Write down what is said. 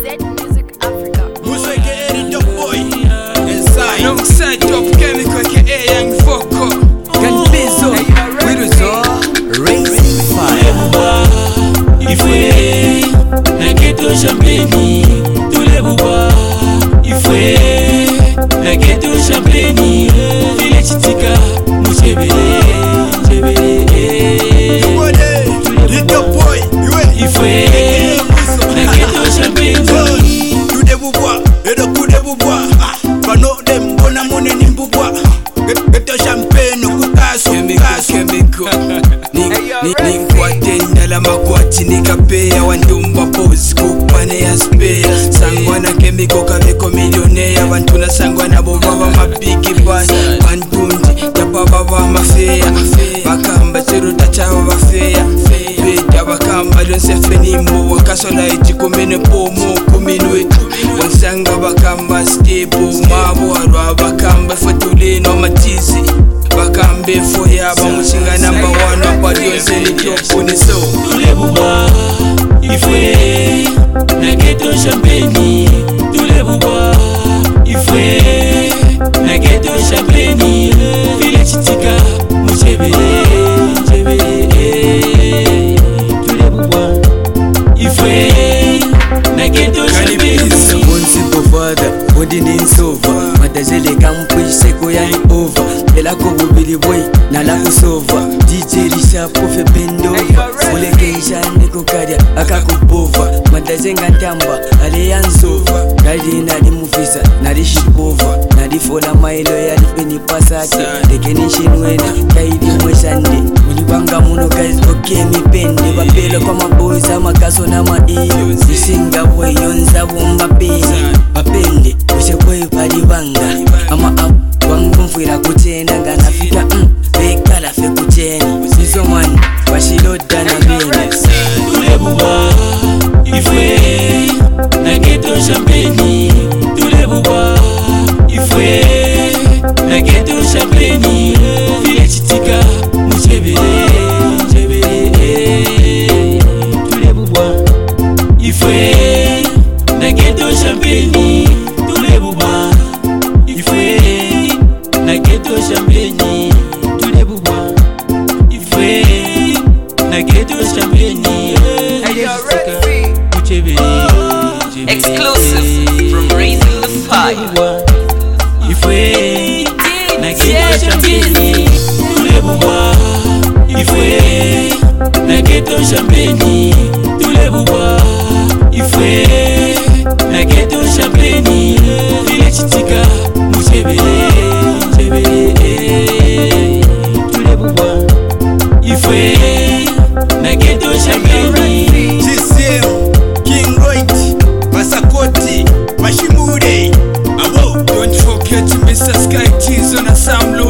Z Music Africa. Who's like a Top Boy? Inside. Alongside Top Chemical, aka Young Foko. Can Bizo, Wiruzo, Raising Fire. Il faut la ghetto champigny, tous les boubois. Il faut la ghetto champigny, filet chitika, mouchebele, chebele. Little boy, Il faut la ghetto champigny. tu de boubois, et de coup de boubois. Pano dem bona mone ni boubois. Ghetto champagne, kutaso, Chemical. Ni kwatenda la makwati nikapea wandumba pose kupane ya spare. Sangwa na chemical kaveko millionaire. Bantu na sangwa na bobaba mabigi bus. Bantundi tapa baba mafea. Bakamba chiruta chaba bafea. Beta bakamba donse fenimo. Wakasola ichikumene pomo kuminwe. Wansanga bakamba stable. Mabo harwa bakamba fatulino matizi. Bakambe foya bamushinga number 1 wapadionse nitopuni so Tous les boubois, il faut la ghetto champigny. Tous les boubois, il faut la ghetto champigny. Filet chitika, mouchebele, chebele. Tous les boubois, il faut la ghetto champigny. One simple father, Odin in Sova. Madazele Kampuise Koyan over. Belako Bobili Boy, Nalaku Sova. DJ Risha Profe Bendova. Ule Keisha Niko Kadia, Akakupova. Madazenga Tamba, Alian Sova. Gadi Nadi Mufisa, Nadi Shipova. Nadi Fola Mailo Yadi Penny Pasate. Tekeni Shinwena, Kaidi Mwesande. Mulibanga Muno guys, okay mi pende. Babelo kwa maboys, amakaso na mailo. Isinga boy, yonza bomba peni. Bapende, use boy palibanga. Ama up, wangu mfwira kutenda. Ngana fika, bekala fe kuteni. Sizo man, washiloda na bene. Tous les boubois, il faut la ghetto champigny. Tous les boubois, il faut la ghetto champigny. Filet chitika, mouchebele, chebele. Tous les boubois, il faut la ghetto champigny. Tous les boubois, il faut la ghetto champigny. Tous les boubois, il faut la ghetto champigny. Exclusive from Raising the Fire. Il faut la ghetto champigny. Tous les boubois, il faut la ghetto champigny. Tous les boubois, il faut la ghetto champigny. Filet chitika, mouchebele, chebele. Tous les boubois, il faut la ghetto champigny. GCM, King Royd, Masakoti, Mashimure. Abo, Don't forget Mr. Sky Cheese on a Sam